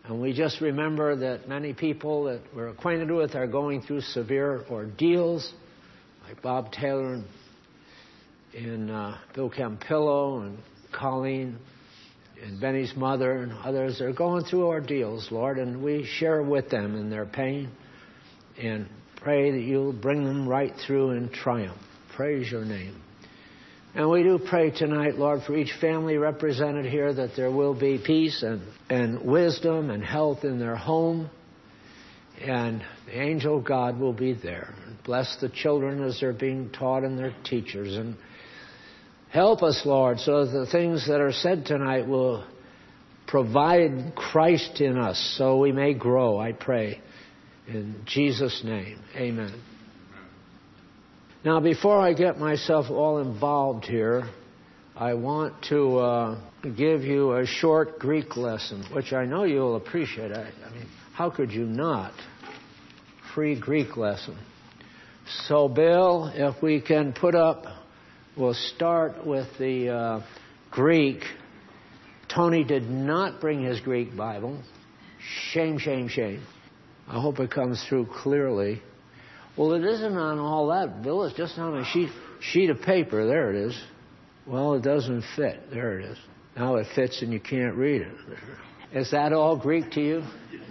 And we just remember that many people that we're acquainted with are going through severe ordeals, like Bob Taylor and Bill Campillo and Colleen and Benny's mother and others are going through ordeals, Lord, and we share with them in their pain and pray that you'll bring them right through in triumph. Praise your name. And we do pray tonight, Lord, for each family represented here that there will be peace and wisdom and health in their home. And the angel of God will be there. Bless the children as they're being taught and their teachers. And help us, Lord, so that the things that are said tonight will provide Christ in us so we may grow, I pray. In Jesus' name, amen. Now, before I get myself all involved here, I want to give you a short Greek lesson, which I know you'll appreciate. I mean, how could you not? Free Greek lesson. So, Bill, if we can put up, we'll start with the Greek. Tony did not bring his Greek Bible. Shame, shame, shame. I hope it comes through clearly. Well, it isn't on all that, Bill. It's just on a sheet of paper. There it is. Well, it doesn't fit. There it is. Now it fits and you can't read it. Is that all Greek to you?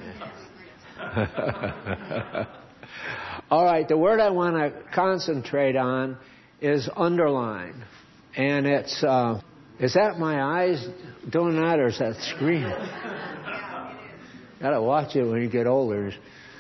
All right, the word I want to concentrate on is underline. And it's, is that my eyes doing that or is that screen? Got to watch it when you get older.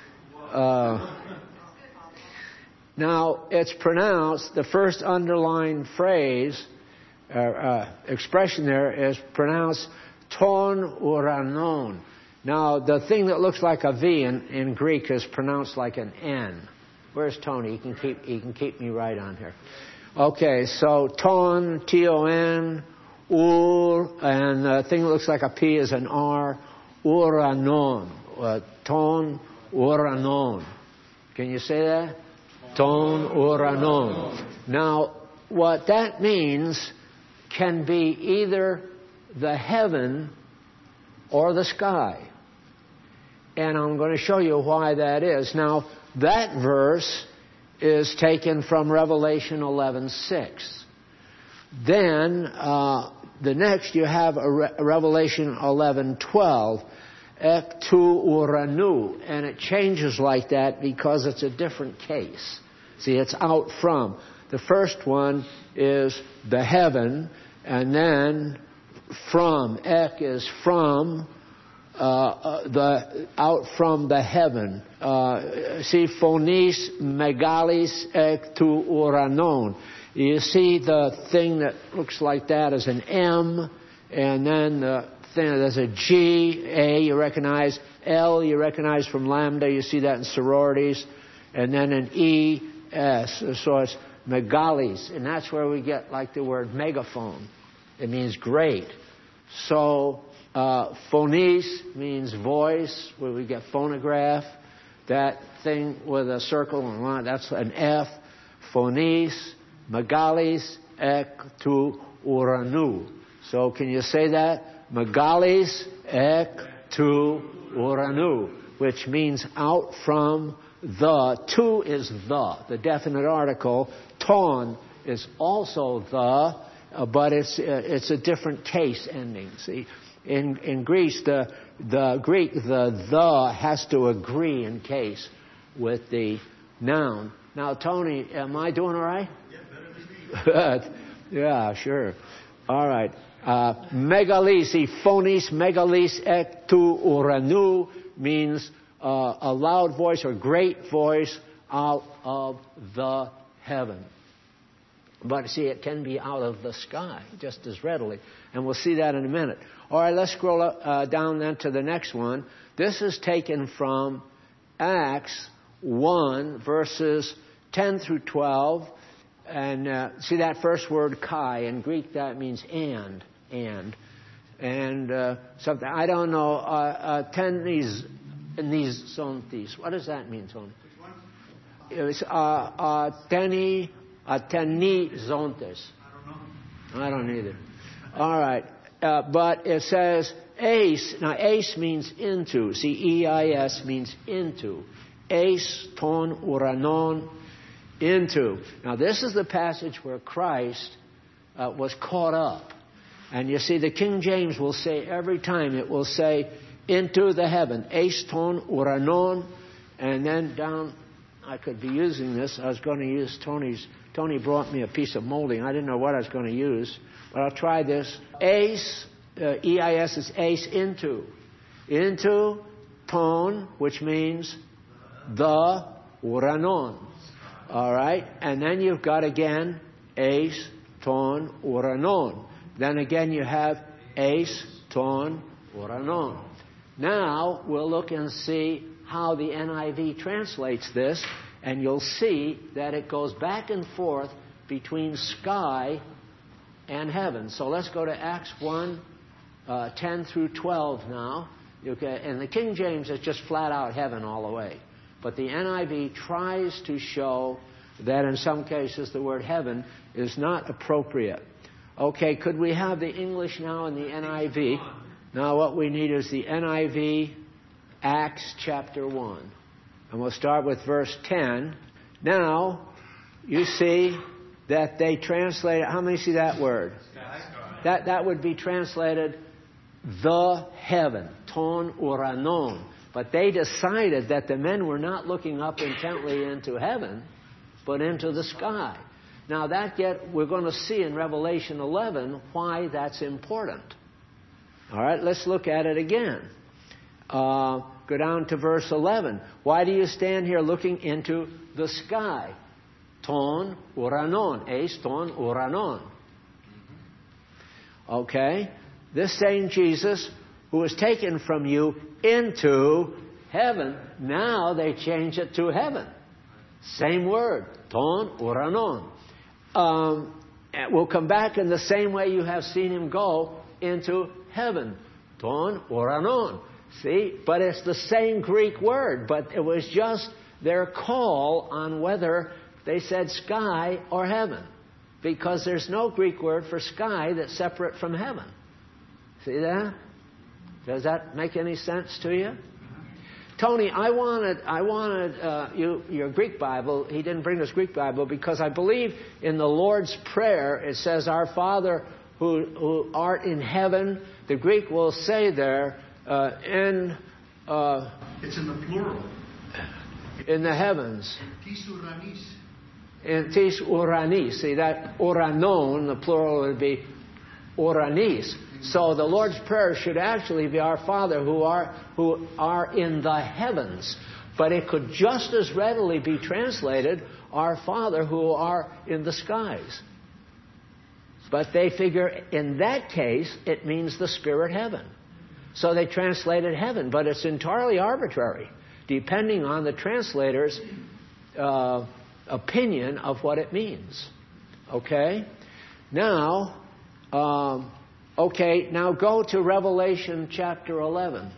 Now, it's pronounced, the first underlined phrase, expression there is pronounced ton uranon. Now, the thing that looks like a V in Greek is pronounced like an N. Where's Tony? He can keep me right on here. Okay, so ton, T-O-N, ur, and the thing that looks like a P is an R, uranon. Ton uranon. Can you say that? Ton uranon. Now, what that means can be either the heaven or the sky. And I'm going to show you why that is. Now, that verse is taken from Revelation 11:6. Then, the next you have a Revelation 11:12. Ek tu uranu, and it changes like that because it's a different case. See, it's out from. The first one is the heaven, and then from. Ek is from, the out from the heaven. See, phonis megalis ek tu uranon. You see the thing that looks like that as an M, and then the there's a G, A you recognize, L you recognize from lambda, you see that in sororities, and then an E, S, so it's megalis, and that's where we get like the word megaphone. It means great. So phonis means voice, where we get phonograph, that thing with a circle and line, that's an F. Phonis, megalis, ek tu uranu. So can you say that? Megalis ek tu uranu, which means out from the. Tu is the definite article. Ton is also the, but it's a different case ending. See, in Greece, the Greek the has to agree in case with the noun. Now, Tony, am I doing all right? Yeah, better than me. Yeah, sure. All right. Megalis, phonis, megalis ek tu uranu means a loud voice or great voice out of the heaven. But see, it can be out of the sky just as readily. And we'll see that in a minute. All right, let's scroll down then to the next one. This is taken from Acts 1, verses 10 through 12. And see that first word, kai. In Greek, that means and. Something. I don't know. Tenis zontis. What does that mean, Tony? It's teni zontes. I don't know. I don't either. All right. But it says Eis. Now, eis means into. See, E-I-S means into. Eis, ton, uranon, into. Now, this is the passage where Christ was caught up. And you see, the King James will say every time, it will say, into the heaven. Eis, ton, uranon. And then down, I could be using this. I was going to use Tony brought me a piece of molding. I didn't know what I was going to use. But I'll try this. Eis, E-I-S is eis, into. Into, ton, which means the, uranon. All right? And then you've got again, eis, ton, uranon. Then again you have eis, ton, uranon. Now we'll look and see how the NIV translates this, and you'll see that it goes back and forth between sky and heaven. So let's go to Acts 1, 10 through 12 now. And the King James is just flat out heaven all the way. But the NIV tries to show that in some cases the word heaven is not appropriate. Okay, could we have the English now and the NIV? Now what we need is the NIV, Acts chapter 1. And we'll start with verse 10. Now, you see that they translate, how many see that word? That would be translated the heaven, ton uranon. But they decided that the men were not looking up intently into heaven, but into the sky. Now we're going to see in Revelation 11 why that's important. All right, let's look at it again. Go down to verse 11. Why do you stand here looking into the sky? Ton uranon. Eis ton uranon. Okay? This same Jesus who was taken from you into heaven, now they change it to heaven. Same word. Ton uranon. We'll come back in the same way you have seen him go into heaven. Ton uranon. See? But it's the same Greek word, but it was just their call on whether they said sky or heaven. Because there's no Greek word for sky that's separate from heaven. See that? Does that make any sense to you? Tony, I wanted your Greek Bible. He didn't bring us Greek Bible because I believe in the Lord's Prayer it says, Our Father who art in heaven. The Greek will say there, it's in the plural. In the heavens. Tis uranis. In tis uranis. See that uranon, the plural would be uranis. So the Lord's Prayer should actually be Our Father who are in the heavens. But it could just as readily be translated Our Father who are in the skies. But they figure in that case it means the spirit heaven. So they translated heaven, but it's entirely arbitrary, depending on the translator's opinion of what it means. Okay? Now, now go to Revelation chapter 11.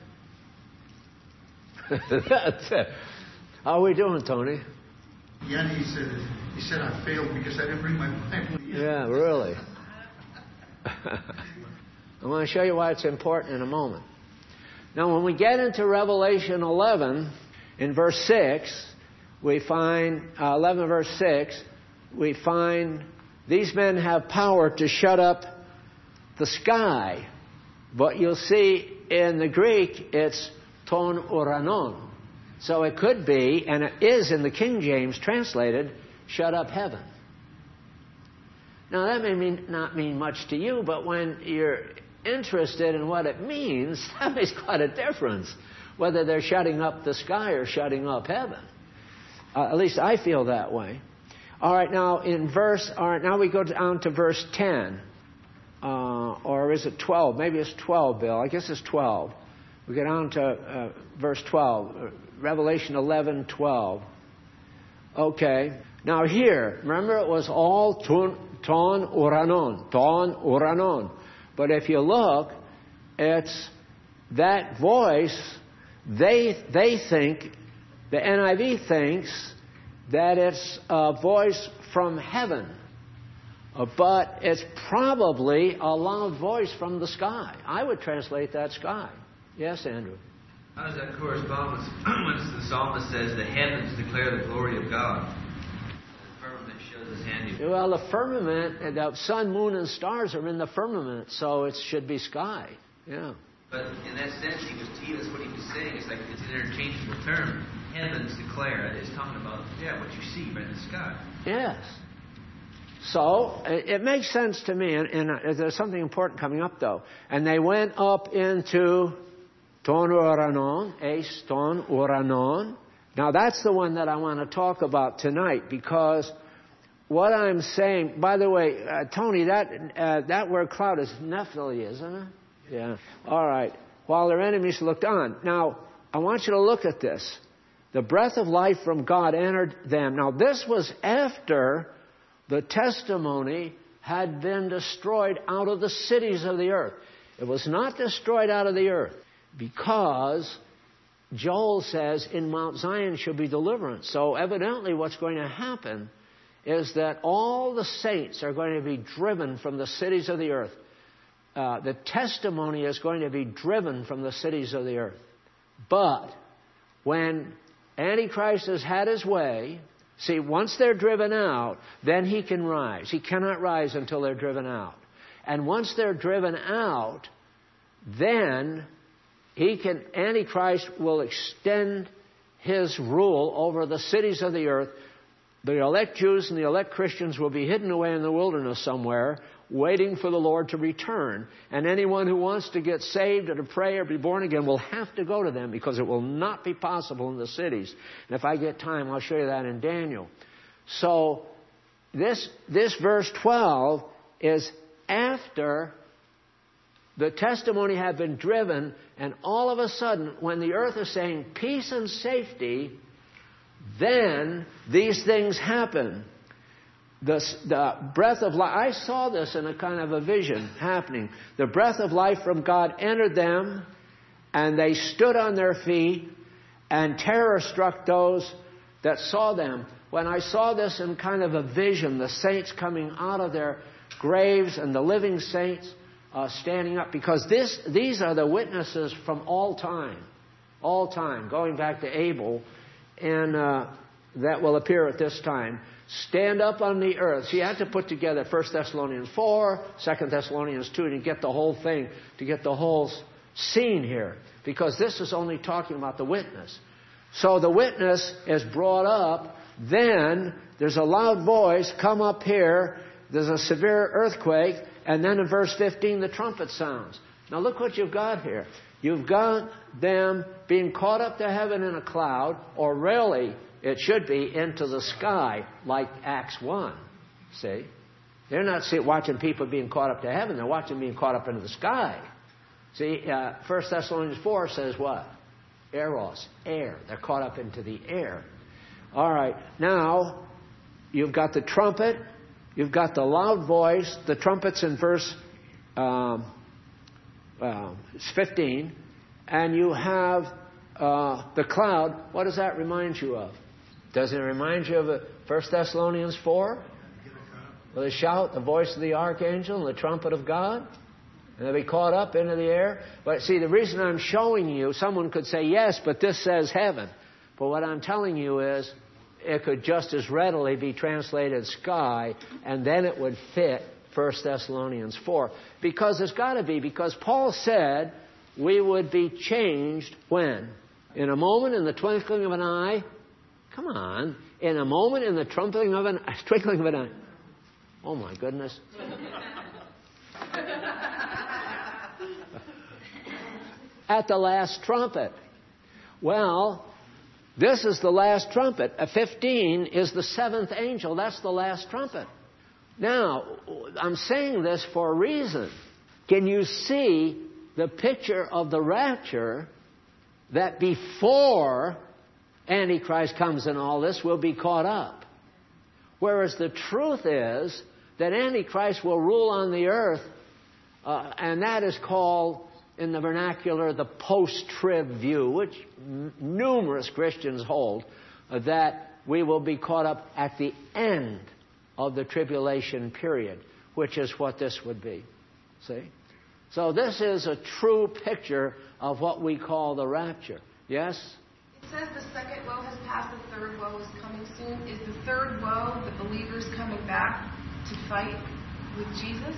That's it. How are we doing, Tony? Yeah, he said I failed because I didn't bring my Bible. Yeah, really. I want to show you why it's important in a moment. Now, when we get into Revelation 11, in verse 6, we find, 11 verse 6, we find these men have power to shut up the sky. But you'll see in the Greek, it's ton uranon. So it could be, and it is in the King James translated, shut up heaven. Now, that may not mean much to you, but when you're interested in what it means, that makes quite a difference, whether they're shutting up the sky or shutting up heaven. At least I feel that way. All right, now now we go down to verse 10. Or is it 12? Maybe it's 12, Bill. I guess it's 12. We go down to verse 12. Revelation 11:12. Okay. Now here, remember it was all ton uranon. But if you look, it's that voice, they think, the NIV thinks that it's a voice from heaven. But it's probably a loud voice from the sky. I would translate that sky. Yes, Andrew? How does that correspond with when the psalmist says, the heavens declare the glory of God? The firmament shows his handiwork. Well, the firmament, the sun, moon, and stars are in the firmament, so it should be sky. Yeah. But in that sense, that's what he was saying. It's like it's an interchangeable term. Heavens declare. It's talking about, what you see right in the sky. Yes. So, it makes sense to me, and there's something important coming up, though. And they went up into Ton Uranon, Ace Ton Uranon. Now, that's the one that I want to talk about tonight, because what I'm saying, by the way, Tony, that word cloud is Nephilim, isn't it? Yeah. All right. While their enemies looked on. Now, I want you to look at this. The breath of life from God entered them. Now, this was after the testimony had been destroyed out of the cities of the earth. It was not destroyed out of the earth because Joel says in Mount Zion shall be deliverance. So evidently what's going to happen is that all the saints are going to be driven from the cities of the earth. The testimony is going to be driven from the cities of the earth. But when Antichrist has had his way, see, once they're driven out, then he can rise. He cannot rise until they're driven out. And once they're driven out, then Antichrist will extend his rule over the cities of the earth. The elect Jews and the elect Christians will be hidden away in the wilderness somewhere, waiting for the Lord to return. And anyone who wants to get saved or to pray or be born again will have to go to them, because it will not be possible in the cities. And if I get time, I'll show you that in Daniel. So this verse 12 is after the testimony had been driven, and all of a sudden, when the earth is saying peace and safety, then these things happen. The breath of life, I saw this in a kind of a vision happening. The breath of life from God entered them, and they stood on their feet, and terror struck those that saw them. When I saw this in kind of a vision, the saints coming out of their graves and the living saints standing up, because these are the witnesses from all time, going back to Abel, and that will appear at this time. Stand up on the earth. So you have to put together 1 Thessalonians 4, 2 Thessalonians 2, to get the whole thing, to get the whole scene here. Because this is only talking about the witness. So the witness is brought up. Then there's a loud voice, come up here. There's a severe earthquake. And then in verse 15, the trumpet sounds. Now look what you've got here. You've got them being caught up to heaven in a cloud, or really, it should be into the sky, like Acts 1. See? They're not watching people being caught up to heaven. They're watching being caught up into the sky. See, 1 Thessalonians 4 says what? Eros, air. They're caught up into the air. All right. Now, you've got the trumpet. You've got the loud voice. The trumpet's in verse 15. And you have the cloud. What does that remind you of? Does it remind you of 1 Thessalonians 4? Will they shout the voice of the archangel and the trumpet of God? And they'll be caught up into the air? But see, the reason I'm showing you, someone could say, yes, but this says heaven. But what I'm telling you is, it could just as readily be translated sky, and then it would fit 1 Thessalonians 4. Because it's got to be, because Paul said we would be changed when? In a moment, in the twinkling of an eye. Come on. In a moment, in the twinkling of an eye. Oh, my goodness. At the last trumpet. Well, this is the last trumpet. 15 is the seventh angel. That's the last trumpet. Now, I'm saying this for a reason. Can you see the picture of the rapture, that before Antichrist comes and all this, will be caught up? Whereas the truth is that Antichrist will rule on the earth, and that is called, in the vernacular, the post-trib view, which numerous Christians hold, that we will be caught up at the end of the tribulation period, which is what this would be. See? So this is a true picture of what we call the rapture. Yes? It says the second woe has passed, the third woe is coming soon. Is the third woe the believers coming back to fight with Jesus?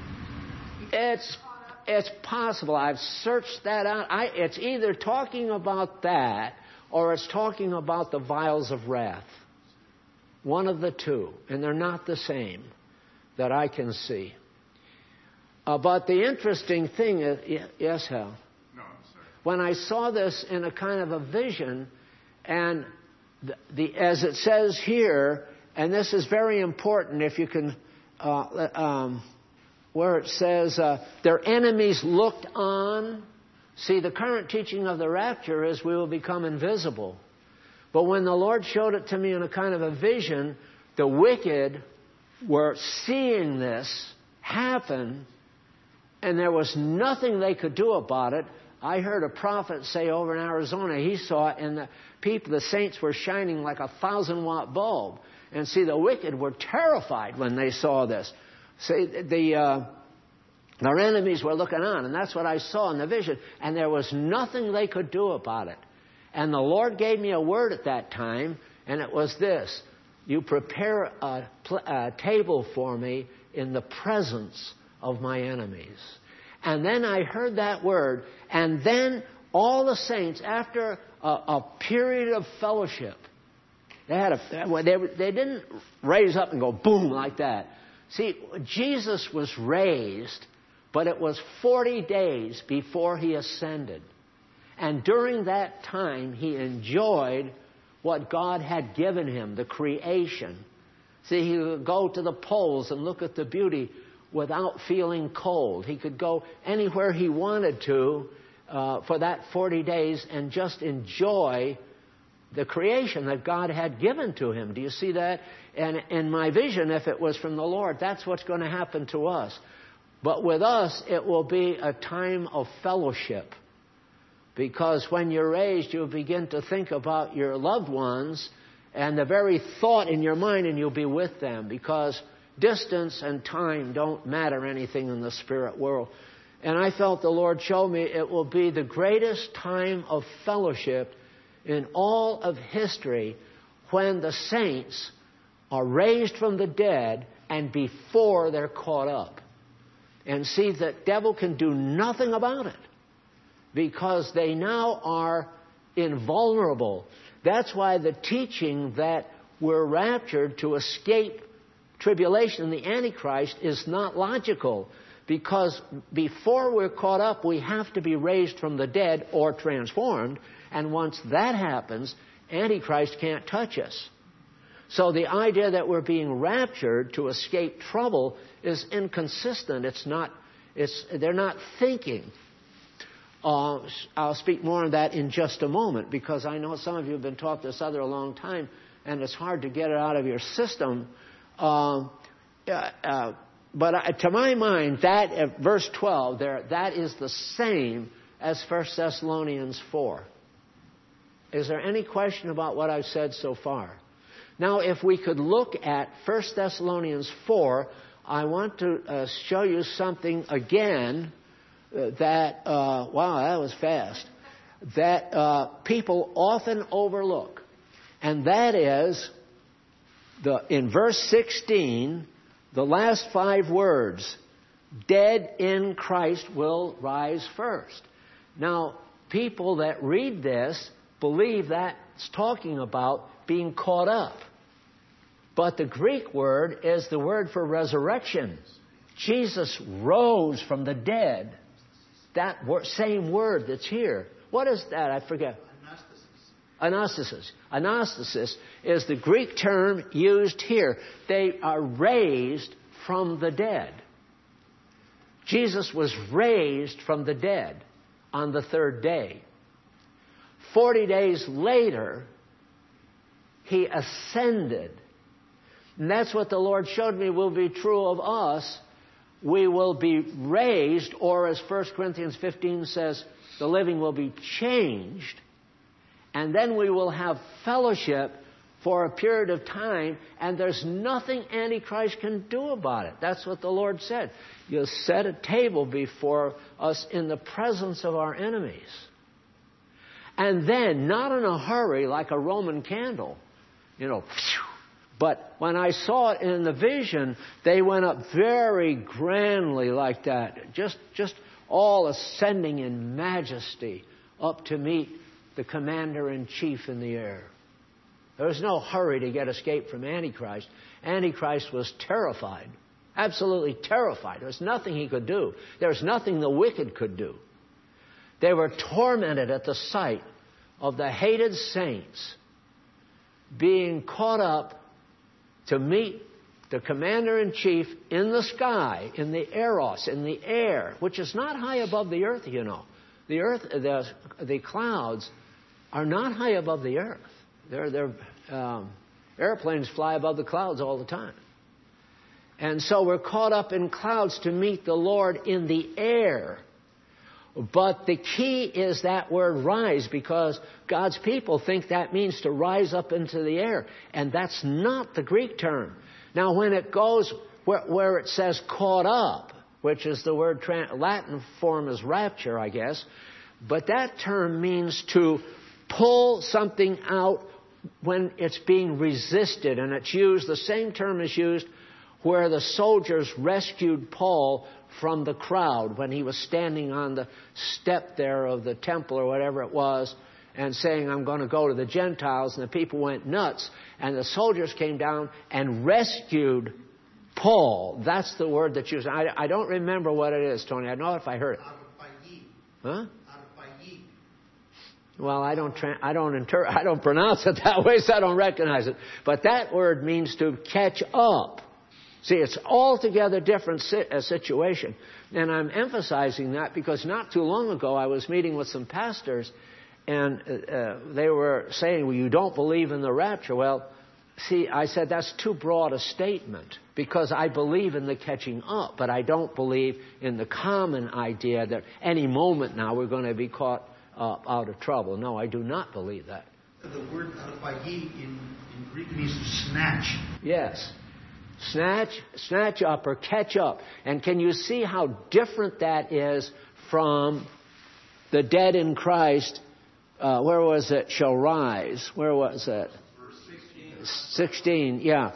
It's possible. I've searched that out. It's either talking about that or it's talking about the vials of wrath. One of the two. And they're not the same that I can see. But the interesting thing is... Yes, Hal? No, sir. When I saw this in a kind of a vision, and as it says here, and this is very important if you can... where it says, their enemies looked on. See, the current teaching of the rapture is we will become invisible. But when the Lord showed it to me in a kind of a vision, the wicked were seeing this happen, and there was nothing they could do about it. I heard a prophet say over in Arizona, he saw it, and the saints were shining like a 1,000-watt bulb. And see, the wicked were terrified when they saw this. See, their enemies were looking on, and that's what I saw in the vision. And there was nothing they could do about it. And the Lord gave me a word at that time, and it was this: you prepare a table for me in the presence of my enemies. And then I heard that word, and then all the saints, after a period of fellowship, they didn't raise up and go boom like that. See, Jesus was raised, but it was 40 days before he ascended. And during that time, he enjoyed what God had given him, the creation. See, he could go to the poles and look at the beauty without feeling cold. He could go anywhere he wanted to for that 40 days and just enjoy the creation that God had given to him. Do you see that? And in my vision, if it was from the Lord, that's what's going to happen to us. But with us, it will be a time of fellowship. Because when you're raised, you'll begin to think about your loved ones and the very thought in your mind, and you'll be with them. Because distance and time don't matter anything in the spirit world. And I felt the Lord show me it will be the greatest time of fellowship in all of history when the saints are raised from the dead and before they're caught up. And see, the devil can do nothing about it because they now are invulnerable. That's why the teaching that we're raptured to escape tribulation, the Antichrist, is not logical. Because before we're caught up, we have to be raised from the dead or transformed. And once that happens, Antichrist can't touch us. So the idea that we're being raptured to escape trouble is inconsistent. They're not thinking. I'll speak more on that in just a moment, because I know some of you have been taught this a long time, and it's hard to get it out of your system. But to my mind, that verse 12 there, that is the same as 1 Thessalonians 4. Is there any question about what I've said so far? Now, if we could look at 1 Thessalonians 4, I want to show you something again that, wow, that was fast, that people often overlook. And that is, in verse 16, the last 5 words, dead in Christ will rise first. Now, people that read this believe that's talking about being caught up. But the Greek word is the word for resurrection. Jesus rose from the dead. That same word that's here. What is that? I forget. Anastasis. Anastasis is the Greek term used here. They are raised from the dead. Jesus was raised from the dead on the 3rd day. 40 days later, he ascended. And that's what the Lord showed me will be true of us. We will be raised, or as 1 Corinthians 15 says, the living will be changed. And then we will have fellowship for a period of time, and there's nothing Antichrist can do about it. That's what the Lord said. You'll set a table before us in the presence of our enemies. And then, not in a hurry like a Roman candle, but when I saw it in the vision, they went up very grandly like that, just all ascending in majesty up to meet the commander-in-chief in the air. There was no hurry to get escape from Antichrist. Antichrist was terrified, absolutely terrified. There was nothing he could do. There was nothing the wicked could do. They were tormented at the sight of the hated saints being caught up to meet the commander-in-chief in the sky, in the eros, in the air, which is not high above the earth, The earth, the clouds are not high above the earth. Airplanes fly above the clouds all the time. And so we're caught up in clouds to meet the Lord in the air. But the key is that word rise, because God's people think that means to rise up into the air. And that's not the Greek term. Now, when it goes where it says caught up, which is the word Latin form is rapture, I guess, but that term means to pull something out when it's being resisted. And it's used, the same term is used where the soldiers rescued Paul from the crowd when he was standing on the step there of the temple or whatever it was and saying, I'm going to go to the Gentiles. And the people went nuts. And the soldiers came down and rescued Paul. That's the word that's used. I don't remember what it is, Tony. I know if I heard it. Huh? Well, I don't pronounce it that way, so I don't recognize it. But that word means to catch up. See, it's altogether different situation. And I'm emphasizing that because not too long ago I was meeting with some pastors, and they were saying, well, you don't believe in the rapture. Well, see, I said that's too broad a statement, because I believe in the catching up, but I don't believe in the common idea that any moment now we're going to be caught out of trouble. No, I do not believe that. The word arpagi in Greek means to snatch. Yes. Snatch up or catch up. And can you see how different that is from the dead in Christ? Where was it? Shall rise. Where was it? Verse 16, yeah.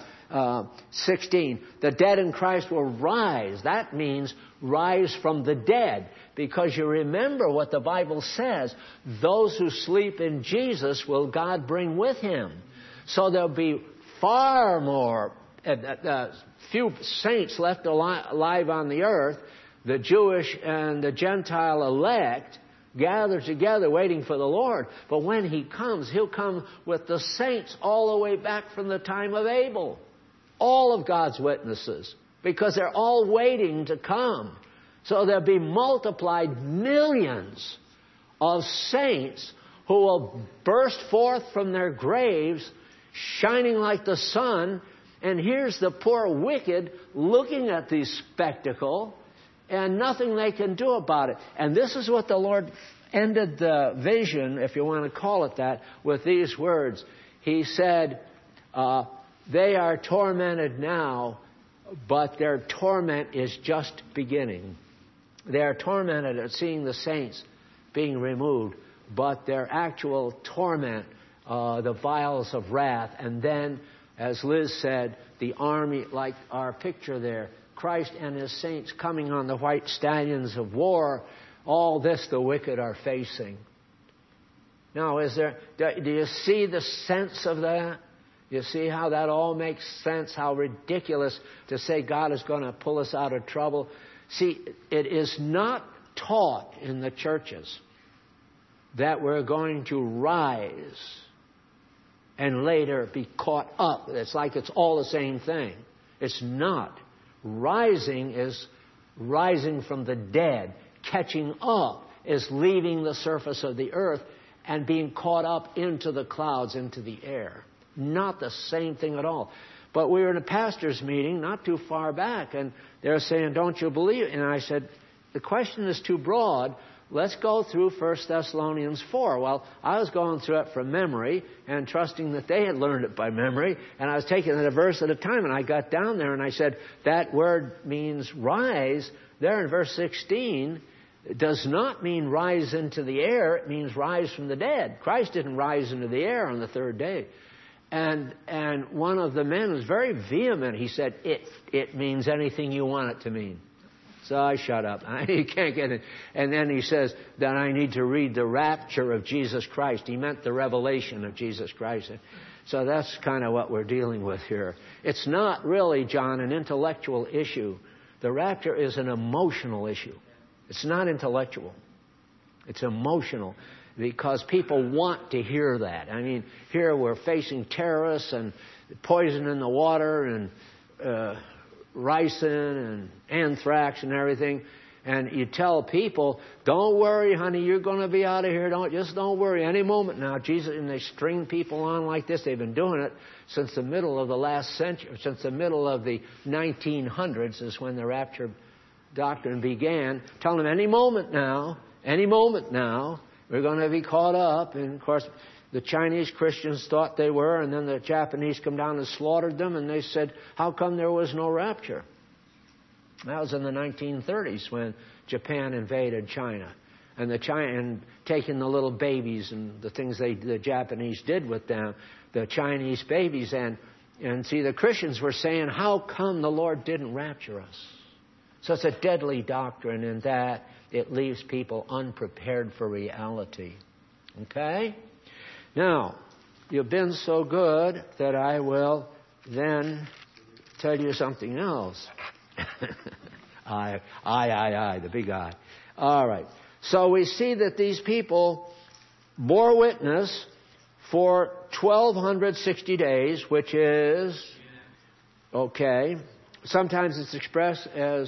16. The dead in Christ will rise. That means rise from the dead. Because you remember what the Bible says. Those who sleep in Jesus will God bring with Him. So there'll be far more, few saints left alive on the earth. The Jewish and the Gentile elect gathered together waiting for the Lord. But when He comes, He'll come with the saints all the way back from the time of Abel. All of God's witnesses. Because they're all waiting to come. So there'll be multiplied millions of saints who will burst forth from their graves, shining like the sun. And here's the poor wicked looking at the spectacle, and nothing they can do about it. And this is what the Lord ended the vision, if you want to call it that, with these words. He said, they are tormented now, but their torment is just beginning. They are tormented at seeing the saints being removed, but their actual torment, the vials of wrath, and then, as Liz said, the army, like our picture there, Christ and His saints coming on the white stallions of war, all this the wicked are facing. Now, do you see the sense of that? You see how that all makes sense, how ridiculous to say God is going to pull us out of trouble. See, it is not taught in the churches that we're going to rise and later be caught up. It's like it's all the same thing. It's not. Rising is rising from the dead. Catching up is leaving the surface of the earth and being caught up into the clouds, into the air. Not the same thing at all. But we were in a pastor's meeting not too far back, and they're saying, don't you believe it? And I said, the question is too broad, let's go through 1 Thessalonians 4. Well, I was going through it from memory and trusting that they had learned it by memory. And I was taking it a verse at a time. And I got down there and I said, that word means rise. There in verse 16, it does not mean rise into the air. It means rise from the dead. Christ didn't rise into the air on the third day. And one of the men was very vehement. He said, it means anything you want it to mean. So I shut up. You can't get it. And then he says that I need to read the rapture of Jesus Christ. He meant the revelation of Jesus Christ. So that's kind of what we're dealing with here. It's not really, John, an intellectual issue. The rapture is an emotional issue. It's not intellectual. It's emotional. Because people want to hear that. I mean, here we're facing terrorists and poison in the water and ricin and anthrax and everything. And you tell people, don't worry, honey, you're going to be out of here. Don't worry. Any moment now, Jesus, and they string people on like this. They've been doing it since the middle of the last century, since the middle of the 1900s is when the rapture doctrine began. Telling them any moment now, we're going to be caught up. And, of course, the Chinese Christians thought they were, and then the Japanese come down and slaughtered them, and they said, how come there was no rapture? That was in the 1930s when Japan invaded China. And taking the little babies and the things the Japanese did with them, the Chinese babies. And see, the Christians were saying, how come the Lord didn't rapture us? So it's a deadly doctrine in that it leaves people unprepared for reality. Okay? Now, you've been so good that I will then tell you something else. I, the big I. All right. So we see that these people bore witness for 1,260 days, which is, okay, sometimes it's expressed as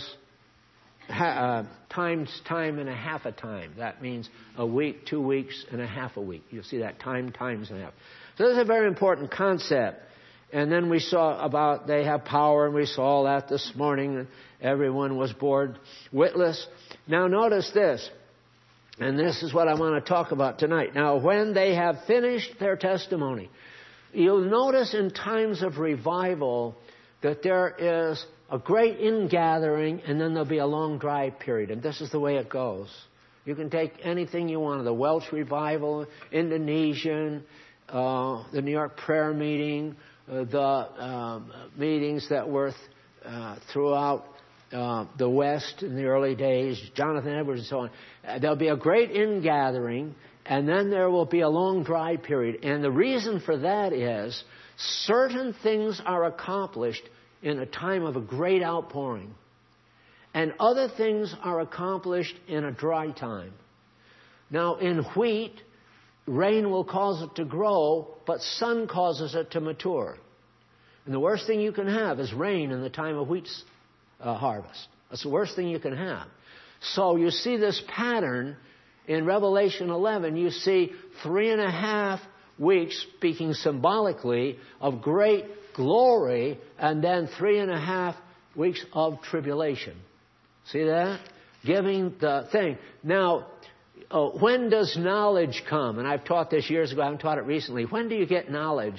times time and a half a time. That means a week, 2 weeks, and a half a week. You'll see that times and a half. So this is a very important concept. And then we saw about they have power, and we saw all that this morning, and everyone was born witless. Now notice this, and this is what I want to talk about tonight. Now, when they have finished their testimony, you'll notice in times of revival that there is a great ingathering, and then there'll be a long dry period. And this is the way it goes. You can take anything you want, the Welsh revival, Indonesian, the New York prayer meeting, the meetings that were throughout the West in the early days, Jonathan Edwards and so on. There'll be a great ingathering, and then there will be a long dry period. And the reason for that is certain things are accomplished in a time of a great outpouring, and other things are accomplished in a dry time. Now, in wheat, rain will cause it to grow, but sun causes it to mature. And the worst thing you can have is rain in the time of wheat's harvest. That's the worst thing you can have. So you see this pattern in Revelation 11. You see 3.5 weeks, speaking symbolically, of great glory, and then 3.5 weeks of tribulation. See that? Giving the thing. Now, when does knowledge come? And I've taught this years ago. I haven't taught it recently. When do you get knowledge?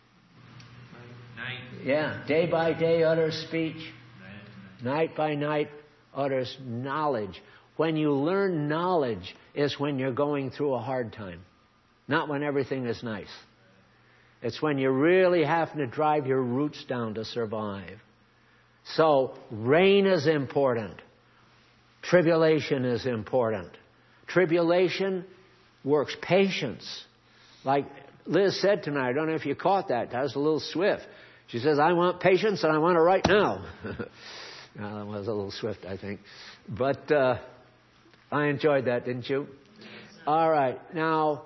Night. Yeah. Day by day utters speech. Night by night utters knowledge. When you learn knowledge is when you're going through a hard time. Not when everything is nice. It's when you're really having to drive your roots down to survive. So, rain is important. Tribulation is important. Tribulation works patience. Like Liz said tonight, I don't know if you caught that. That was a little swift. She says, I want patience and I want it right now. Well, that was a little swift, I think. But I enjoyed that, didn't you? All right. Now,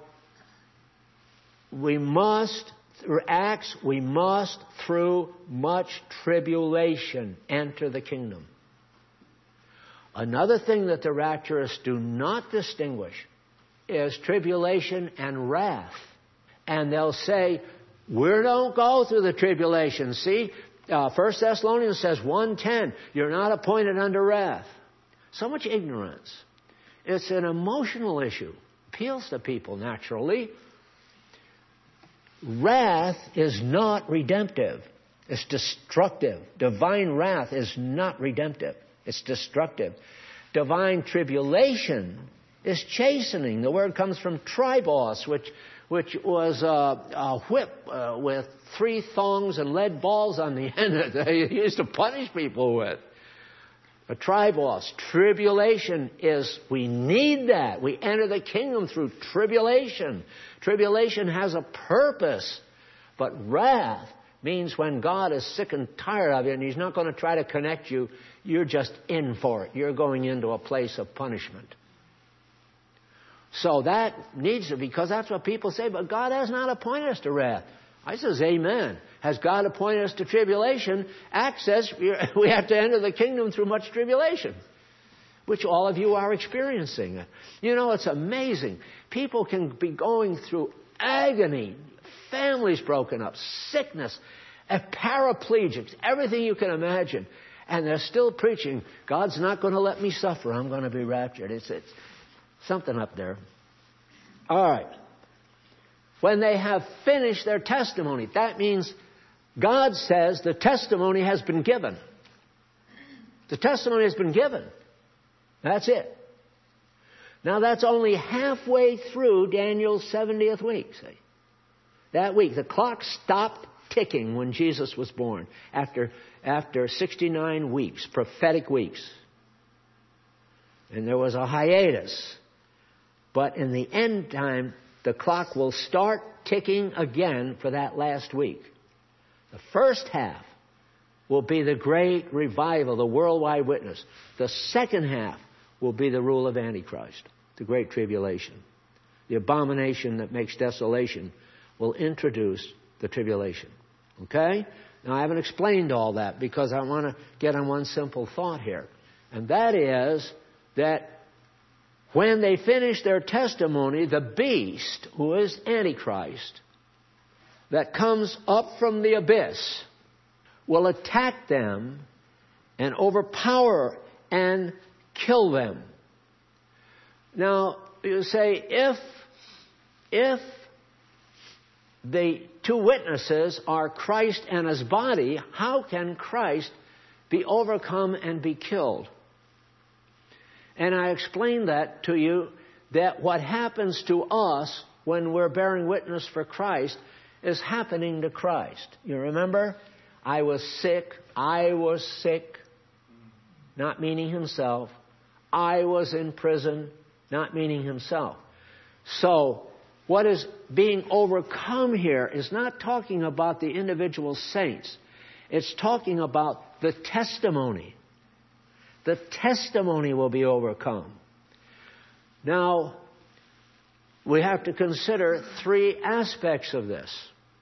we must, through much tribulation, enter the kingdom. Another thing that the rapturists do not distinguish is tribulation and wrath. And they'll say, we don't go through the tribulation. See, 1 Thessalonians says 1:10, you're not appointed under wrath. So much ignorance. It's an emotional issue. Appeals to people naturally. Wrath is not redemptive. It's destructive. Divine wrath is not redemptive. It's destructive. Divine tribulation is chastening. The word comes from tribos, which was a whip with 3 thongs and lead balls on the end that they used to punish people with. A tribos, tribulation is, we need that. We enter the kingdom through tribulation. Tribulation has a purpose. But wrath means when God is sick and tired of you and He's not going to try to connect you, you're just in for it. You're going into a place of punishment. So that needs to, because that's what people say, but God has not appointed us to wrath. I says, amen. Has God appointed us to tribulation? Access, we have to enter the kingdom through much tribulation, which all of you are experiencing. You know, it's amazing. People can be going through agony, families broken up, sickness, paraplegics, everything you can imagine. And they're still preaching, God's not going to let me suffer. I'm going to be raptured. It's something up there. All right. When they have finished their testimony, that means God says the testimony has been given. The testimony has been given. That's it. Now that's only halfway through Daniel's 70th week, see. That week, the clock stopped ticking when Jesus was born after 69 weeks, prophetic weeks. And there was a hiatus. But in the end time, the clock will start ticking again for that last week. The first half will be the great revival, the worldwide witness. The second half will be the rule of Antichrist, the great tribulation. The abomination that makes desolation will introduce the tribulation. Okay? Now, I haven't explained all that because I want to get on one simple thought here. And that is that when they finish their testimony, the beast, who is Antichrist, that comes up from the abyss, will attack them and overpower and kill them. Now, you say, if the 2 witnesses are Christ and His body, how can Christ be overcome and be killed? And I explained that to you, that what happens to us when we're bearing witness for Christ is happening to Christ. You remember? I was sick, not meaning Himself. I was in prison, not meaning Himself. So, what is being overcome here is not talking about the individual saints. It's talking about the testimony. The testimony will be overcome. Now, we have to consider 3 aspects of this.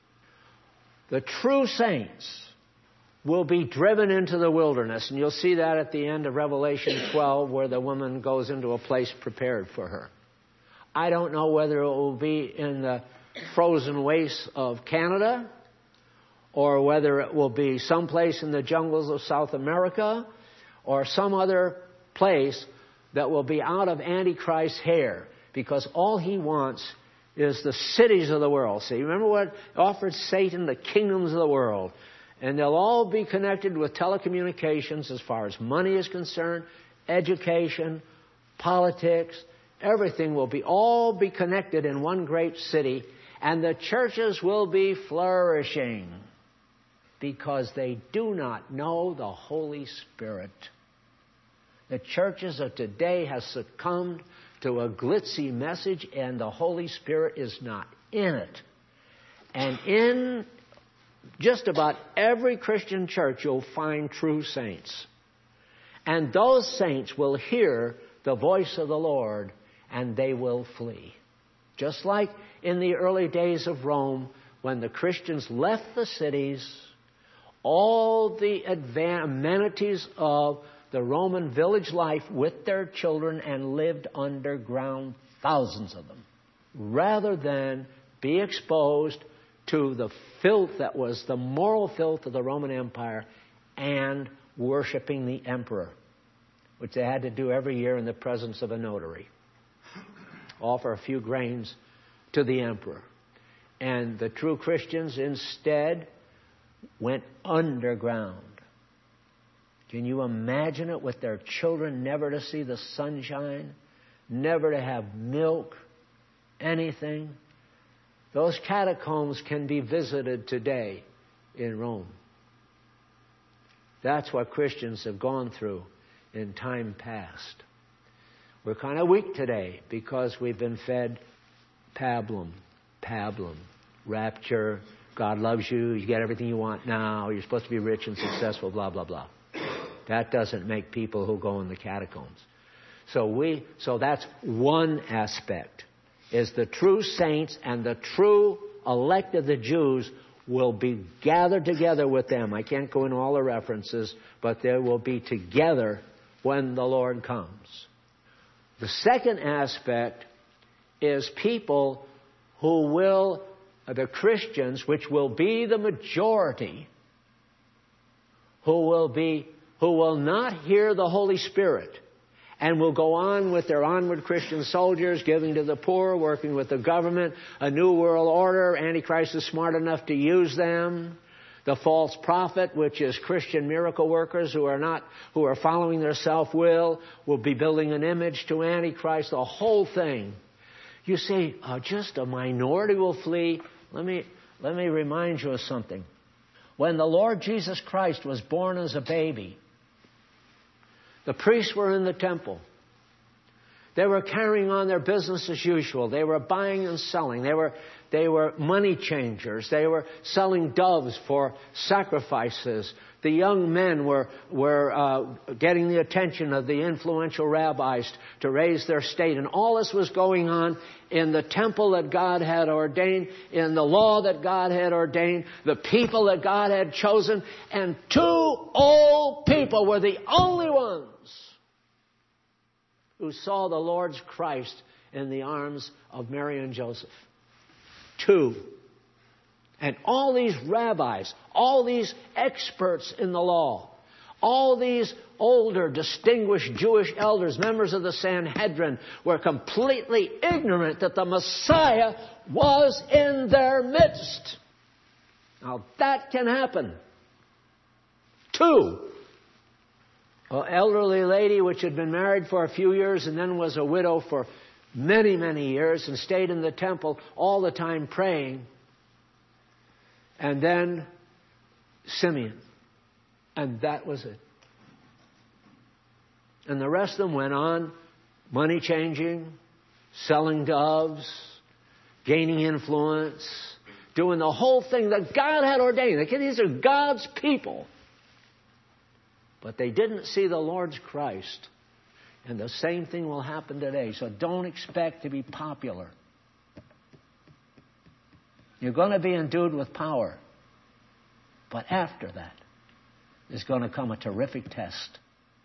The true saints will be driven into the wilderness, and you'll see that at the end of Revelation 12, where the woman goes into a place prepared for her. I don't know whether it will be in the frozen wastes of Canada, or whether it will be someplace in the jungles of South America, or some other place that will be out of Antichrist's hair, because all he wants is the cities of the world. See, remember what offered Satan? The kingdoms of the world. And they'll all be connected with telecommunications as far as money is concerned, education, politics, everything will all be connected in one great city, and the churches will be flourishing because they do not know the Holy Spirit. The churches of today have succumbed to a glitzy message, and the Holy Spirit is not in it. And in just about every Christian church, you'll find true saints. And those saints will hear the voice of the Lord, and they will flee. Just like in the early days of Rome, when the Christians left the cities, all the amenities of the Roman village life with their children, and lived underground, thousands of them, rather than be exposed to the filth that was the moral filth of the Roman Empire and worshiping the emperor, which they had to do every year in the presence of a notary. offer a few grains to the emperor. And the true Christians instead went underground. Can you imagine it, with their children never to see the sunshine, never to have milk, anything? Those catacombs can be visited today in Rome. That's what Christians have gone through in time past. We're kind of weak today because we've been fed pablum, rapture, God loves you, you get everything you want now, you're supposed to be rich and successful, blah, blah, blah. That doesn't make people who go in the catacombs. So that's one aspect, is the true saints and the true elect of the Jews will be gathered together with them. I can't go into all the references, but they will be together when the Lord comes. The second aspect is people who will, the Christians, which will be the majority, who will not hear the Holy Spirit and will go on with their onward Christian soldiers, giving to the poor, working with the government, a new world order. Antichrist is smart enough to use them. The false prophet, which is Christian miracle workers who are following their self-will, will be building an image to Antichrist. The whole thing. You say, just a minority will flee. Let me remind you of something. When the Lord Jesus Christ was born as a baby, the priests were in the temple. They were carrying on their business as usual. They were buying and selling. They were money changers. They were selling doves for sacrifices. The young men were getting the attention of the influential rabbis to raise their state. And all this was going on in the temple that God had ordained, in the law that God had ordained, the people that God had chosen. And two old people were the only ones who saw the Lord's Christ in the arms of Mary and Joseph. Two. And all these rabbis, all these experts in the law, all these older, distinguished Jewish elders, members of the Sanhedrin, were completely ignorant that the Messiah was in their midst. Now that can happen. Two. An elderly lady which had been married for a few years and then was a widow for many, many years and stayed in the temple all the time praying. And then Simeon. And that was it. And the rest of them went on money changing, selling doves, gaining influence, doing the whole thing that God had ordained. These are God's people. But they didn't see the Lord's Christ. And the same thing will happen today. So don't expect to be popular. You're going to be endued with power. But after that is going to come a terrific test.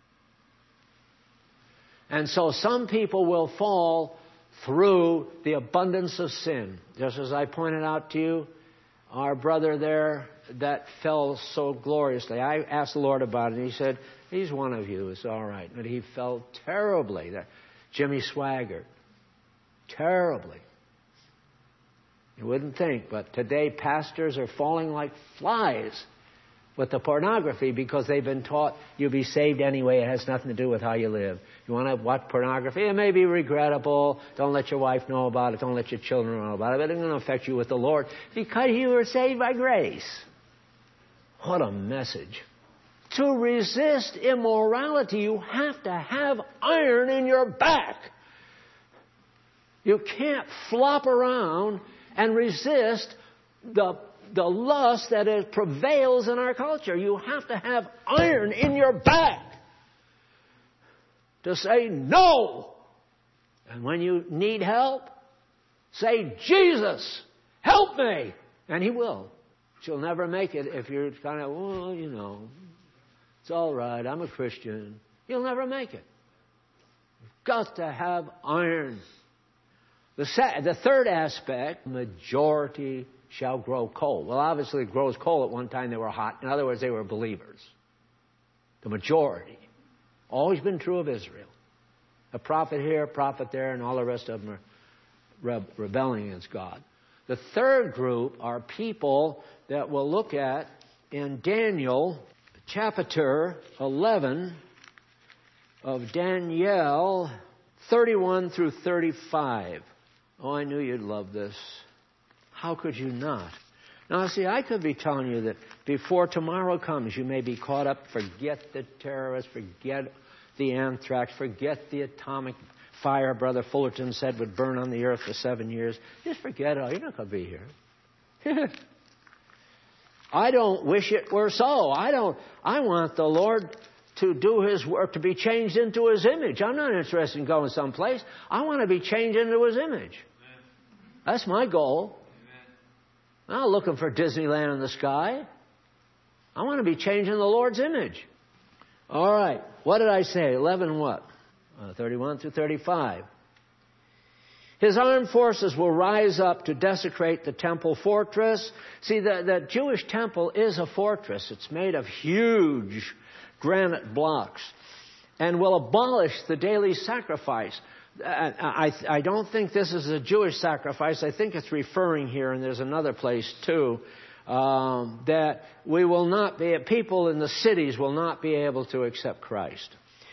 And so some people will fall through the abundance of sin. Just as I pointed out to you, our brother there that fell so gloriously. I asked the Lord about it, and He said, he's one of you. It's all right. But he fell terribly. Jimmy Swaggart. Terribly. You wouldn't think, but today pastors are falling like flies with the pornography because they've been taught you'll be saved anyway. It has nothing to do with how you live. You want to watch pornography? It may be regrettable. Don't let your wife know about it. Don't let your children know about it. But it's going to affect you with the Lord because you were saved by grace. What a message. To resist immorality, you have to have iron in your back. You can't flop around and resist the lust that prevails in our culture. You have to have iron in your back to say no. And when you need help, say, Jesus, help me. And He will. But you'll never make it if you're kind of, well, you know, it's all right, I'm a Christian. You'll never make it. You've got to have iron. The third aspect, majority shall grow cold. Well, obviously it grows cold. At one time they were hot. In other words, they were believers. The majority. Always been true of Israel. A prophet here, a prophet there, and all the rest of them are rebelling against God. The third group are people that we'll look at in Daniel chapter 11 of Daniel 31 through 35. Oh, I knew you'd love this. How could you not? Now, see, I could be telling you that before tomorrow comes, you may be caught up. Forget the terrorists, forget the anthrax, forget the atomic fire Brother Fullerton said would burn on the earth for 7 years. Just forget it all. You're not going to be here. I don't wish it were so. I want the Lord to do His work, to be changed into His image. I'm not interested in going someplace. I want to be changed into His image. That's my goal. I'm not looking for Disneyland in the sky. I want to be changed in the Lord's image. All right. What did I say? 11 what? 31 through 35. His armed forces will rise up to desecrate the temple fortress. See, the Jewish temple is a fortress. It's made of huge granite blocks and will abolish the daily sacrifice. I don't think this is a Jewish sacrifice. I think it's referring here, and there's another place too, that we will not be, people in the cities will not be able to accept Christ.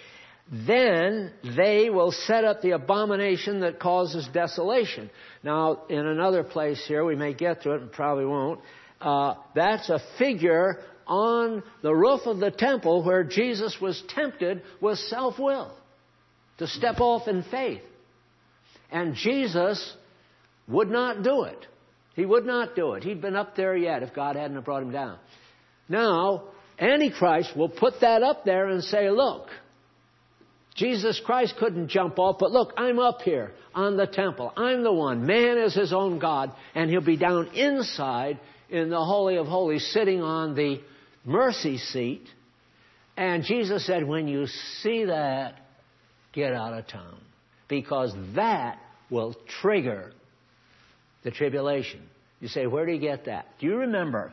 Then they will set up the abomination that causes desolation. Now, in another place here, we may get to it and probably won't, that's a figure on the roof of the temple where Jesus was tempted with self-will to step off in faith. And Jesus would not do it. He would not do it. He'd been up there yet if God hadn't brought him down. Now, Antichrist will put that up there and say, look, Jesus Christ couldn't jump off, but look, I'm up here on the temple. I'm the one. Man is his own God, and he'll be down inside in the Holy of Holies, sitting on the mercy seat. And Jesus said, when you see that, get out of town, because that will trigger the tribulation. You say, where do you get that? Do you remember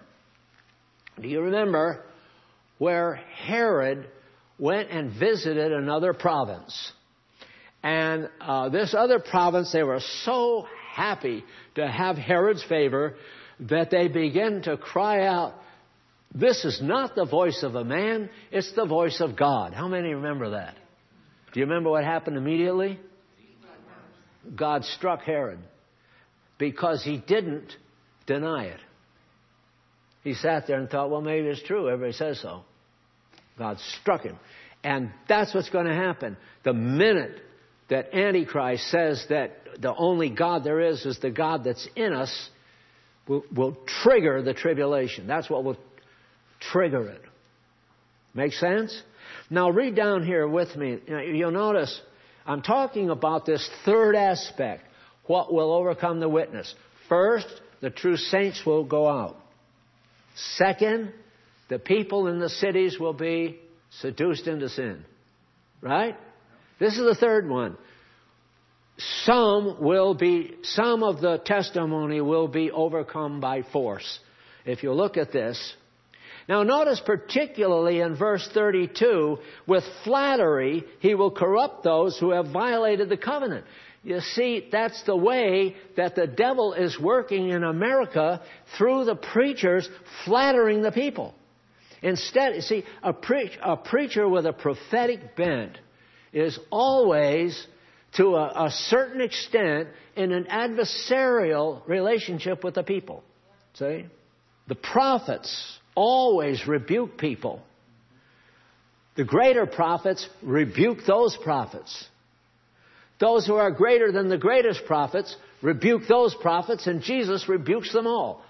where Herod went and visited another province? And this other province, they were so happy to have Herod's favor that they began to cry out, this is not the voice of a man, it's the voice of God. How many remember that? Do you remember what happened immediately? God struck Herod because he didn't deny it. He sat there and thought, well, maybe it's true. Everybody says so. God struck him. And that's what's going to happen. The minute that Antichrist says that the only God there is the God that's in us, will trigger the tribulation. That's what will trigger it. Make sense? Now read down here with me. You'll notice I'm talking about this third aspect. What will overcome the witness? First, the true saints will go out. Second, the people in the cities will be seduced into sin. Right? This is the third one. Some of the testimony will be overcome by force. If you look at this. Now notice particularly in verse 32, with flattery he will corrupt those who have violated the covenant. You see, that's the way that the devil is working in America through the preachers flattering the people. Instead, you see, a preacher with a prophetic bent is always, to a certain extent, in an adversarial relationship with the people. See? The prophets always rebuke people. The greater prophets rebuke those prophets. Those who are greater than the greatest prophets rebuke those prophets, and Jesus rebukes them all.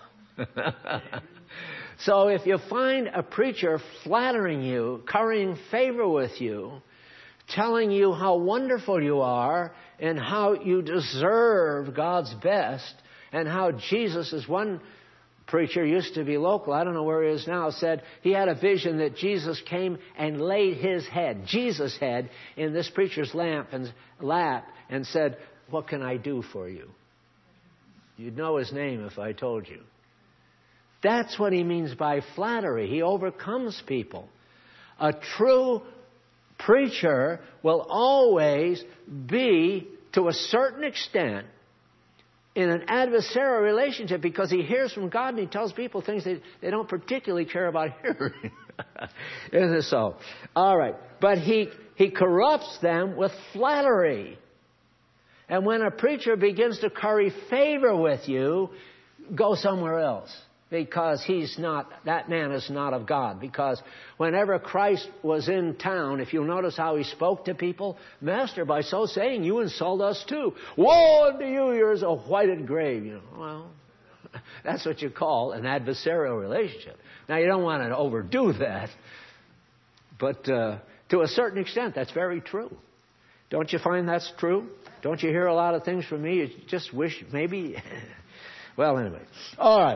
So if you find a preacher flattering you, currying favor with you, telling you how wonderful you are and how you deserve God's best, and how Jesus, as one preacher used to be local, I don't know where he is now, said he had a vision that Jesus came and laid his head, Jesus' head, in this preacher's lap and said, what can I do for you? You'd know his name if I told you. That's what he means by flattery. He overcomes people. A true preacher will always be, to a certain extent, in an adversarial relationship because he hears from God and he tells people things they don't particularly care about hearing. Isn't it so? All right. But he corrupts them with flattery. And when a preacher begins to curry favor with you, go somewhere else. Because that man is not of God. Because whenever Christ was in town, if you'll notice how he spoke to people, Master, by so saying, you insult us too. Woe unto you, you're as a whited grave. Well, that's what you call an adversarial relationship. Now, you don't want to overdo that. But to a certain extent, that's very true. Don't you find that's true? Don't you hear a lot of things from me? You just wish maybe... Well, anyway. All right.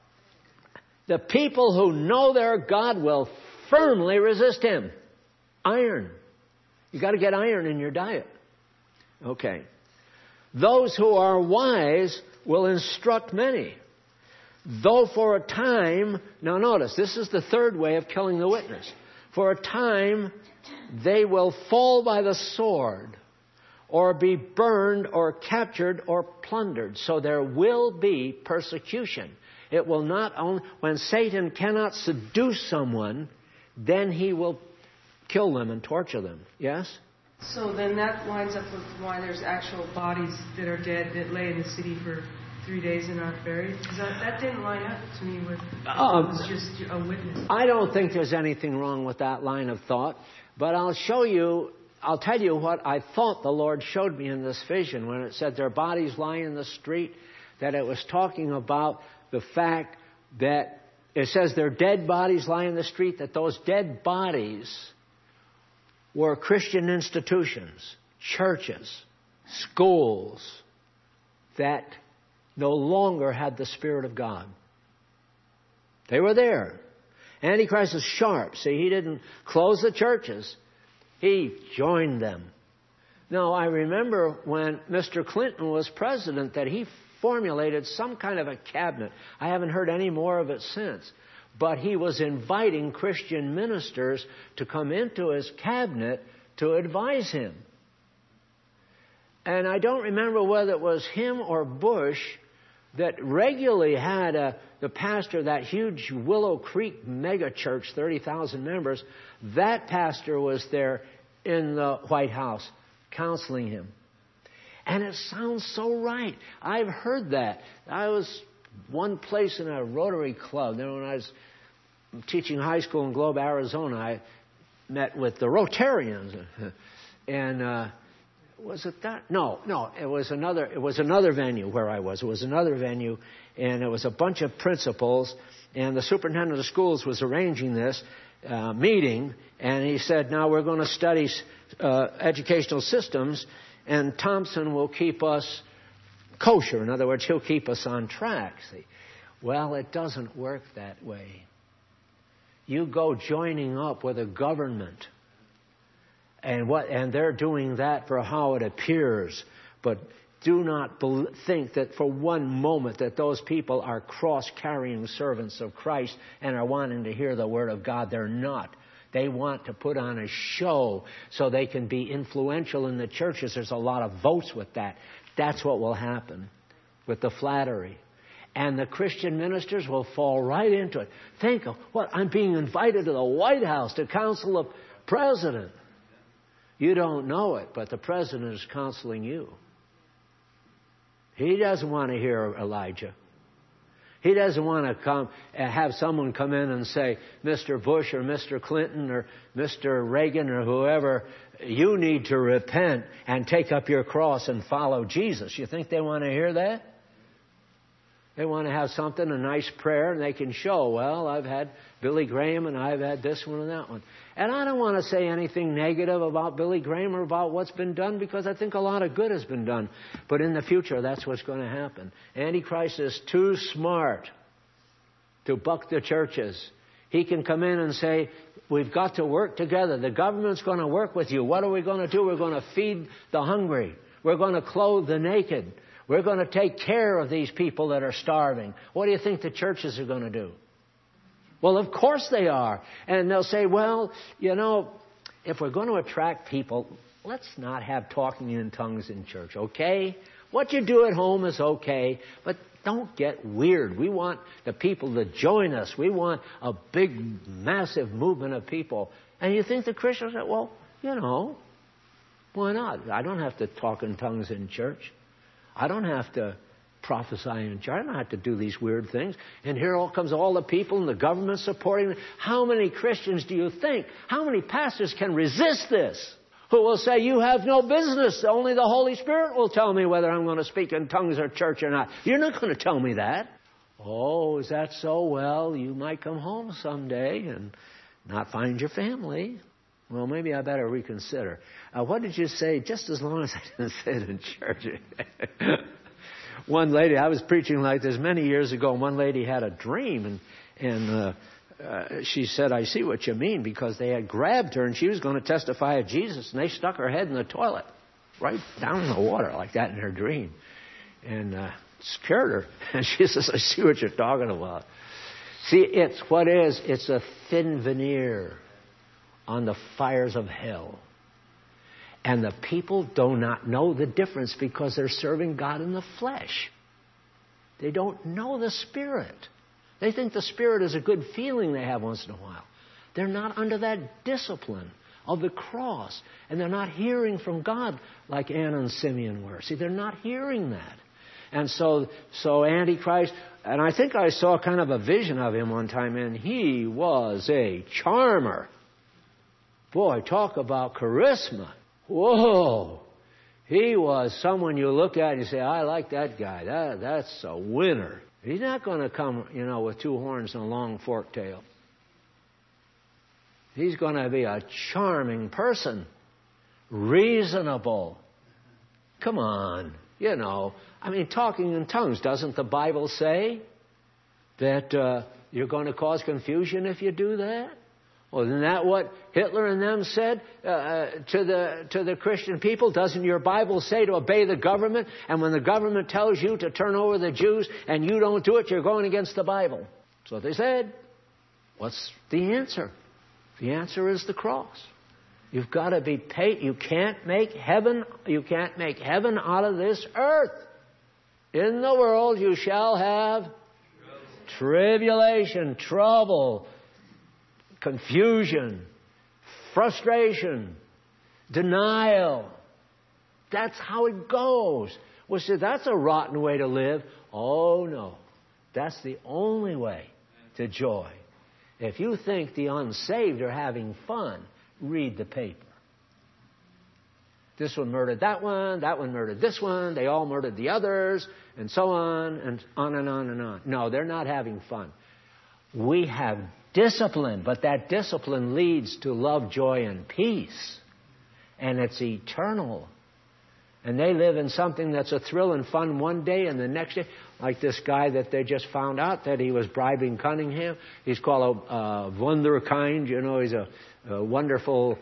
The people who know their God will firmly resist Him. Iron. You got to get iron in your diet. Okay. Those who are wise will instruct many. Though for a time, now notice, this is the third way of killing the witness. For a time, they will fall by the sword, or be burned, or captured, or plundered. So there will be persecution. It will not only, when Satan cannot seduce someone, then he will kill them and torture them. Yes? So then that lines up with why there's actual bodies that are dead that lay in the city for 3 days and not buried? Because that didn't line up to me with, it was just a witness. I don't think there's anything wrong with that line of thought, but I'll tell you what I thought the Lord showed me in this vision when it said their bodies lying in the street, that it was talking about the fact that it says their dead bodies lie in the street, that those dead bodies were Christian institutions, churches, schools that no longer had the Spirit of God. They were there. Antichrist is sharp. See, he didn't close the churches. He joined them. Now, I remember when Mr. Clinton was president that he formulated some kind of a cabinet. I haven't heard any more of it since. But he was inviting Christian ministers to come into his cabinet to advise him. And I don't remember whether it was him or Bush that regularly had the pastor of that huge Willow Creek mega church, 30,000 members. That pastor was there in the White House counseling him. And it sounds so right. I've heard that. I was one place in a Rotary Club. Then when I was teaching high school in Globe, Arizona, I met with the Rotarians. And was it that? No. It was another venue where I was. It was another venue, and it was a bunch of principals. And the superintendent of schools was arranging this meeting, and he said, "Now we're going to study educational systems." And Thompson will keep us kosher. In other words, he'll keep us on track. See? Well, it doesn't work that way. You go joining up with a government, and they're doing that for how it appears. But do not think that for one moment that those people are cross-carrying servants of Christ and are wanting to hear the Word of God. They're not. They want to put on a show so they can be influential in the churches. There's a lot of votes with that. That's what will happen with the flattery. And the Christian ministers will fall right into it. Think of I'm being invited to the White House to counsel the president. You don't know it, but the president is counseling you. He doesn't want to hear Elijah. He doesn't want to have someone come in and say, Mr. Bush or Mr. Clinton or Mr. Reagan or whoever, you need to repent and take up your cross and follow Jesus. You think they want to hear that? They want to have something, a nice prayer, and they can show, well, I've had Billy Graham and I've had this one and that one. And I don't want to say anything negative about Billy Graham or about what's been done because I think a lot of good has been done. But in the future, that's what's going to happen. Antichrist is too smart to buck the churches. He can come in and say, we've got to work together. The government's going to work with you. What are we going to do? We're going to feed the hungry. We're going to clothe the naked. We're going to take care of these people that are starving. What do you think the churches are going to do? Well, of course they are. And they'll say, well, if we're going to attract people, let's not have talking in tongues in church, okay? What you do at home is okay, but don't get weird. We want the people to join us. We want a big, massive movement of people. And you think the Christians say, well, why not? I don't have to talk in tongues in church. I don't have to prophesy in church. I don't have to do these weird things. And here comes all the people and the government supporting them. How many Christians do you think? How many pastors can resist this? Who will say, you have no business. Only the Holy Spirit will tell me whether I'm going to speak in tongues or church or not. You're not going to tell me that. Oh, is that so? Well, you might come home someday and not find your family. Well, maybe I better reconsider. What did you say? Just as long as I didn't say it in church. One lady, I was preaching like this many years ago, and one lady had a dream, and she said, I see what you mean, because they had grabbed her and she was going to testify of Jesus, and they stuck her head in the toilet, right down in the water like that in her dream. And scared her. And she says, I see what you're talking about. See, it's a thin veneer on the fires of hell. And the people do not know the difference because they're serving God in the flesh. They don't know the Spirit. They think the Spirit is a good feeling they have once in a while. They're not under that discipline of the cross. And they're not hearing from God like Anna and Simeon were. See, they're not hearing that. And so Antichrist, and I think I saw kind of a vision of him one time, and he was a charmer. Boy, talk about charisma. Whoa. He was someone you look at and you say, I like that guy. That's a winner. He's not going to come, with two horns and a long forked tail. He's going to be a charming person. Reasonable. Come on. Talking in tongues, doesn't the Bible say that you're going to cause confusion if you do that? Well, isn't that what Hitler and them said to the Christian people? Doesn't your Bible say to obey the government? And when the government tells you to turn over the Jews and you don't do it, you're going against the Bible. That's what they said. What's the answer? The answer is the cross. You've got to be paid. You can't make heaven out of this earth. In the world you shall have tribulation, trouble, confusion, frustration, denial. That's how it goes. Well, see, that's a rotten way to live. Oh, no. That's the only way to joy. If you think the unsaved are having fun, read the paper. This one murdered that one murdered this one, they all murdered the others, and so on and on and on and on. No, they're not having fun. We have discipline, but that discipline leads to love, joy, and peace. And it's eternal. And they live in something that's a thrill and fun one day, and the next day, like this guy that they just found out that he was bribing Cunningham. He's called a wunderkind. He's a wonderful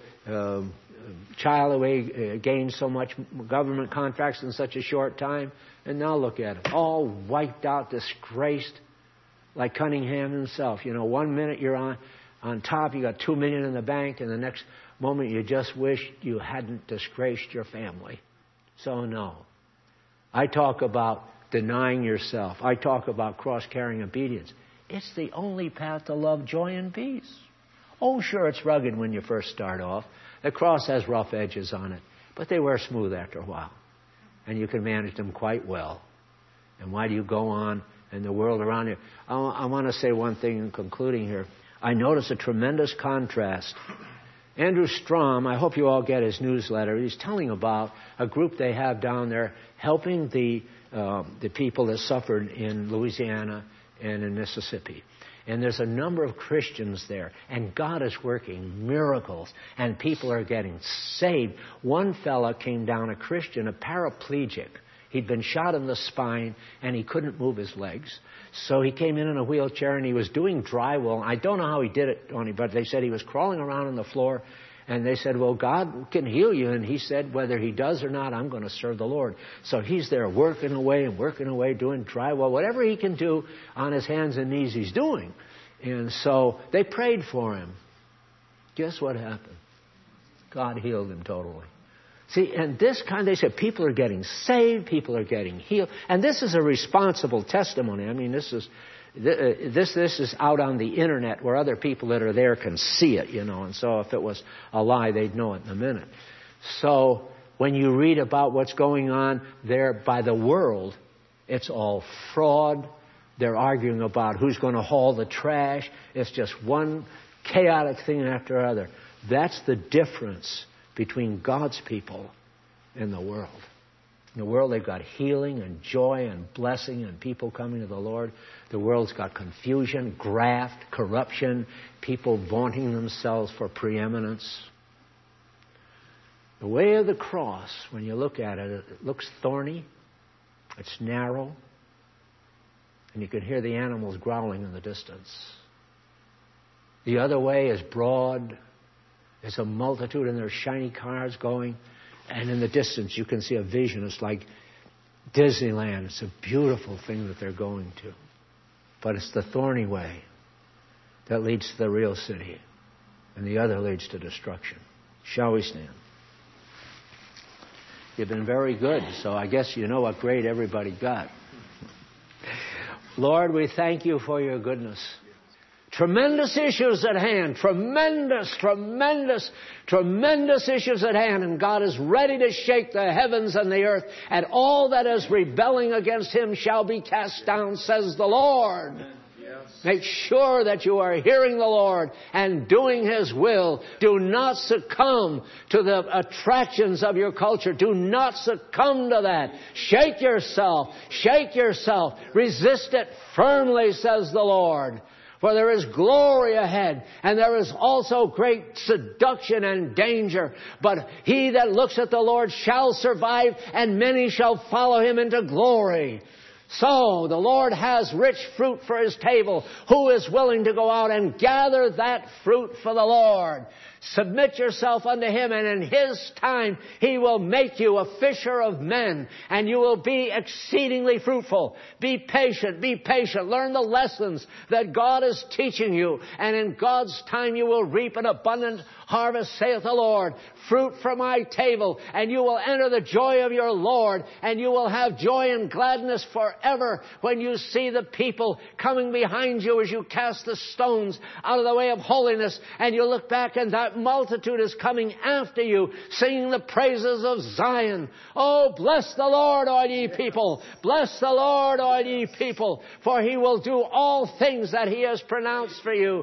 child who gained so much government contracts in such a short time. And now look at him, all wiped out, disgraced, like Cunningham himself. 1 minute you're on top, you got $2 million in the bank, and the next moment you just wish you hadn't disgraced your family. So no. I talk about denying yourself. I talk about cross-carrying obedience. It's the only path to love, joy, and peace. Oh, sure, it's rugged when you first start off. The cross has rough edges on it, but they wear smooth after a while. And you can manage them quite well. And why do you go on in the world around you? I want to say one thing in concluding here. I notice a tremendous contrast. Andrew Strom, I hope you all get his newsletter. He's telling about a group they have down there helping the people that suffered in Louisiana and in Mississippi. And there's a number of Christians there, and God is working miracles, and people are getting saved. One fella came down, a Christian, a paraplegic. He'd been shot in the spine, and he couldn't move his legs. So he came in a wheelchair, and he was doing drywall. I don't know how he did it, Tony, but they said he was crawling around on the floor. And they said, well, God can heal you. And he said, whether he does or not, I'm going to serve the Lord. So he's there working away, doing drywall. Whatever he can do on his hands and knees, he's doing. And so they prayed for him. Guess what happened? God healed him totally. See, and this kind, they said, people are getting saved, people are getting healed. And this is a responsible testimony. I mean, this is out on the internet where other people that are there can see it, you know. And so if it was a lie, they'd know it in a minute. So when you read about what's going on there by the world, it's all fraud. They're arguing about who's going to haul the trash. It's just one chaotic thing after another. That's the difference between God's people and the world. In the world, they've got healing and joy and blessing and people coming to the Lord. The world's got confusion, graft, corruption, people vaunting themselves for preeminence. The way of the cross, when you look at it, it looks thorny, it's narrow, and you can hear the animals growling in the distance. The other way is broad. There's a multitude and there's shiny cars going. And in the distance you can see a vision. It's like Disneyland. It's a beautiful thing that they're going to. But it's the thorny way that leads to the real city. And the other leads to destruction. Shall we stand? You've been very good, so I guess you know what grade everybody got. Lord, we thank you for your goodness. Tremendous issues at hand. Tremendous issues at hand. And God is ready to shake the heavens and the earth. And all that is rebelling against Him shall be cast down, says the Lord. Yes. Make sure that you are hearing the Lord and doing His will. Do not succumb to the attractions of your culture. Do not succumb to that. Shake yourself. Shake yourself. Resist it firmly, says the Lord. For there is glory ahead, and there is also great seduction and danger. But he that looks at the Lord shall survive, and many shall follow Him into glory. So the Lord has rich fruit for His table. Who is willing to go out and gather that fruit for the Lord? Submit yourself unto Him, and in His time He will make you a fisher of men, and you will be exceedingly fruitful. Be patient, be patient. Learn the lessons that God is teaching you, and in God's time you will reap an abundant harvest, saith the Lord. Fruit from my table, and you will enter the joy of your Lord, and you will have joy and gladness forever when you see the people coming behind you as you cast the stones out of the way of holiness, and you look back and that multitude is coming after you, singing the praises of Zion. Oh, bless the Lord, all ye people. Bless the Lord, all ye people, for He will do all things that He has pronounced for you.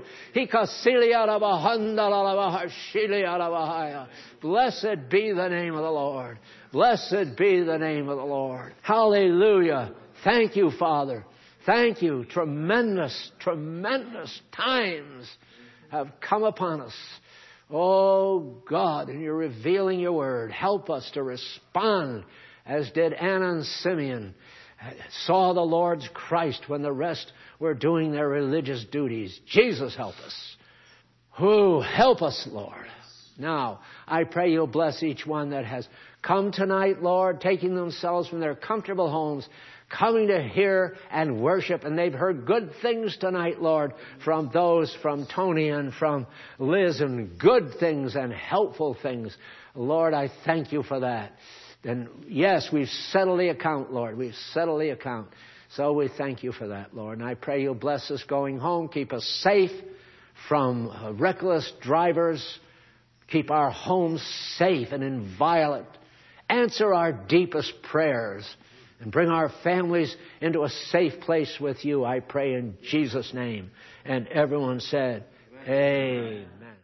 Blessed be the name of the Lord. Blessed be the name of the Lord. Hallelujah. Thank you, Father. Thank you. Tremendous times have come upon us. Oh, God, and you're revealing your word. Help us to respond as did Anna and Simeon. Saw the Lord's Christ when the rest were doing their religious duties. Jesus, help us. Who help us, Lord. Now, I pray you'll bless each one that has come tonight, Lord, taking themselves from their comfortable homes, coming to hear and worship. And they've heard good things tonight, Lord, from those, from Tony and from Liz, and good things and helpful things. Lord, I thank you for that. And yes, we've settled the account, Lord. We've settled the account. So we thank you for that, Lord. And I pray you'll bless us going home. Keep us safe from reckless drivers. Keep our homes safe and inviolate. Answer our deepest prayers. And bring our families into a safe place with you, I pray in Jesus' name. And everyone said, Amen.